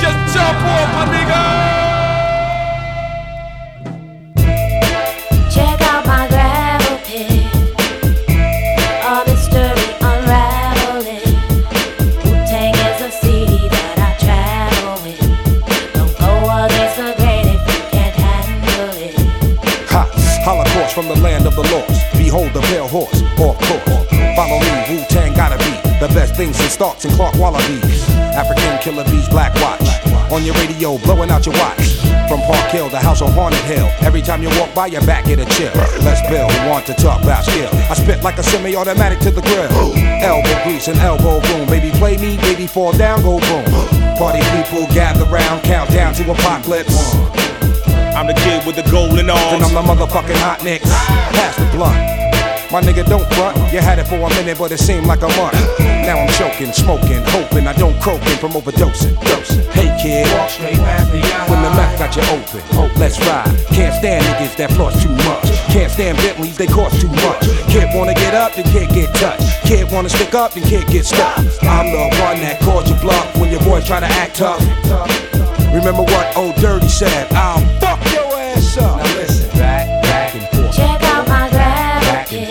Just jump off, my nigga. Check out my gravel pit. All this story unraveling. Wu-Tang is a CD that I travel with. Don't go against the grain if you can't handle it. Ha! Holocaust from the land of the lost. Behold the pale horse, off course. Follow me, Wu-Tang gotta be the best things since Starks and Clark Wallabies. African killer bees, Black Watch. On your radio, blowing out your watch. From Park Hill, the house on Haunted Hill. Every time you walk by, your back get a chill. Let's build, want to talk about skill. I spit like a semi-automatic to the grill. Elbow grease and elbow boom. Baby play me, baby fall down, go boom. Party people gather round, count down to apocalypse. I'm the kid with the golden arms. And I'm the motherfucking hot nicks. Pass the blunt. My nigga don't front. You had it for a minute, but it seemed like a month. Now I'm choking, smoking, hoping I don't croaking from overdosing. Hey kid, walk straight past the eye. When the mouth got you open, let's ride. Can't stand niggas that floss too much. Can't stand Bentleys, they cost too much. Kid wanna get up, then can't get touched. Kid wanna stick up, then can't get stuck. I'm the one that calls you bluff when your boys try to act tough. Remember what old Dirty said? I'll fuck your ass up. Now listen, back and forth. Check out my gravel pit.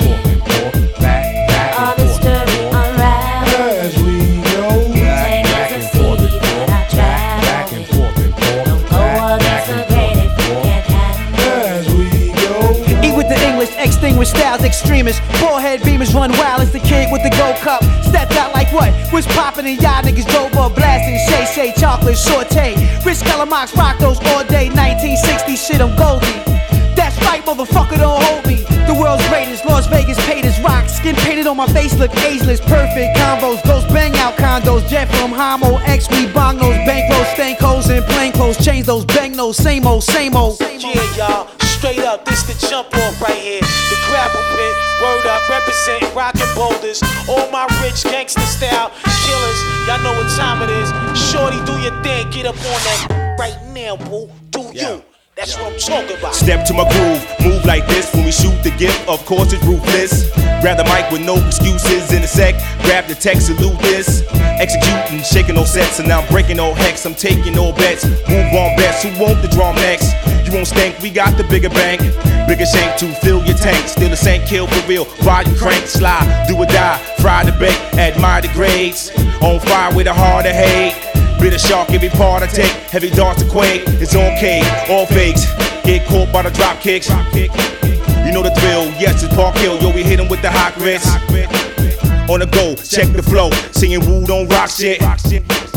All this story unraveling. As we go, Wu-Tang is a CD that I travel with. Don't go against the grain if you can't handle it. as we go. Eat with the English, extinguished styles, extremists. Forehead beamers run wild as the kid with the gold cup. Stepped out like what? Was poppin' and y'all niggas drove up blasting. Shay, chocolate, saute. Rich Calamox rock those all day. 1960 shit, I'm Goldie. That's right, motherfucker, don't hold me. The world's greatest, Las Vegas paid as rock. Skin painted on my face, look ageless. Perfect combos, ghost bang out condos. Jet from Homo, X, we bong those. Bankrolls, stank hoes, and plain clothes. Change those bang those, same old, same old. Yeah, y'all, straight up, this the jump off right here. The gravel pit, word up, represent rockin' boulders. All my rich gangster style killers, y'all know what time it is. Shorty, do your thing, get up on that right now, boo. Do you? That's what I'm talking about. Step to my groove, move like this when we shoot the gift. Of course it's ruthless. Grab the mic with no excuses in a sec. Grab the text, salute this. Executing, shaking no sets, and now I'm breaking no hex. I'm taking no bets. Move on best. Who want the drum next? You won't stink. We got the bigger bank, bigger shank to fill your tank. Still the same kill for real. Ride and crank, slide, do or die. Fry the bake, admire the grades. On fire with a heart of hate. Bitter shark, every part I take. Heavy darts to quake. It's on K, all fakes. Get caught by the drop kicks. You know the drill. Yes, it's Park Hill. Yo, we hit him with the hot grits. On the go, check the flow. Singing Woo don't rock shit.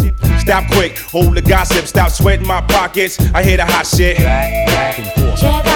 Stop quick, hold the gossip. Stop sweating my pockets. I hear the hot shit. Check